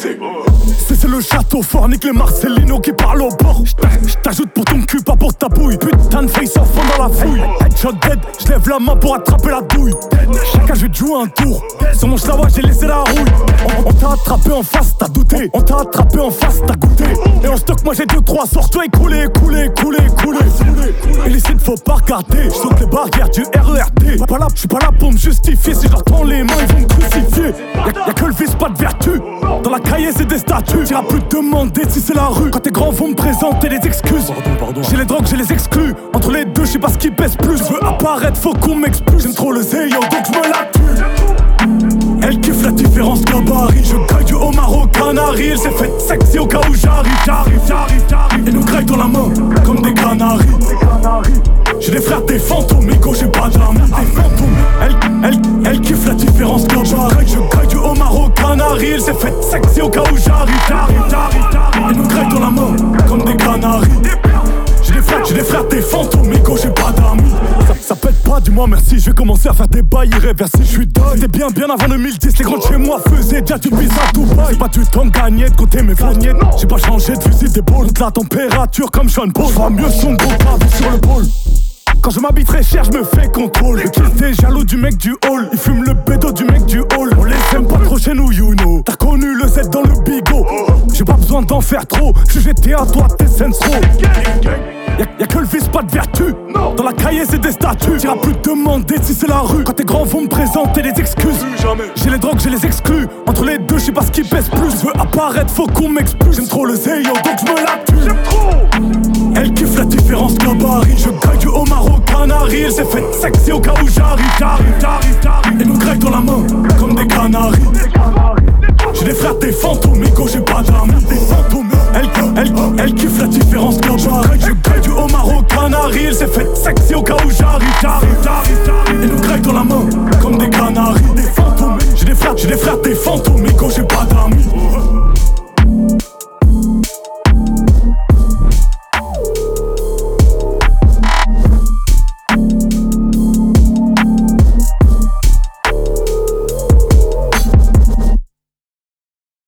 c'est le château fort, nique les Marcelino qui parlent au bord. J't'ajoute pour ton cul, pas pour ta bouille. Putain de face en fond dans la fouille. Headshot dead, j'lève la main pour attraper la douille. Chacun je vais te jouer un tour. Sur mon schlawa j'ai laissé la rouille. On t'a attrapé en face, t'as douté. On t'a attrapé en face, t'as goûté. Et en stock moi j'ai 2-3 sorts-toi écoulé. Et les signes faut pas regarder. J'saute les barrières du RERD. J'suis pas là pour me justifier. Si j'entends les mains ils vont me crucifier. Y'a que le vice, pas de vertu. Dans la cahier c'est des statues. T'iras plus te demander si c'est la rue. Quand tes grands vont me présenter des excuses. Pardon. J'ai les drogues, j'ai les exclus. Entre les deux, je sais pas ce qui pèse plus. Je veux apparaître, faut qu'on m'expulse. J'aime trop le zéyo, donc je me la tue. Elle kiffe la différence gabarit. Je caille du homard au canari. Elle s'est faite sexy au cas où j'arrive. Et nous graille dans la main, comme des canaris. J'ai des frères, des fantômes, Migo, j'ai pas d'amis. Des fantômes. Elle kiffe la différence gabarit. Je caille du homard au canari. Elle s'est faite sexy au cas où j'arrive. Et nous graille dans la main, comme des canaris. J'ai des frères, des fantômes, Migo, j'ai pas d'amis. Ça pète pas, dis-moi merci, je vais commencer à faire des bails irréversibles. J'suis dingue, c'était bien avant 2010. Les grands de chez moi faisaient déjà du pizza à Dubaï. J'ai pas du temps de gagner, de côté mes cagnettes. J'ai pas changé de fusil d'épaule. La température comme Sean Paul. J'vois mieux son beau gravé sur le pôle. Quand je m'habille très cher, je me fais contrôle. Le kill t'es jaloux du mec du hall. Il fume le bédo du mec du hall. On les aime pas trop chez nous, you know. T'as connu le Z dans le bigot. J'ai pas besoin d'en faire trop. J'suis GTA, toi t'es Sensro. Y'a que le vice, pas de vertu. Dans la cahier c'est des statues. T'iras plus te demander si c'est la rue. Quand tes grands vont me présenter des excuses. J'ai les drogues, j'ai les exclus. Entre les deux, je sais pas ce qui pèse plus. Je veux apparaître, faut qu'on m'expulse. J'aime trop le zéyo, donc je me la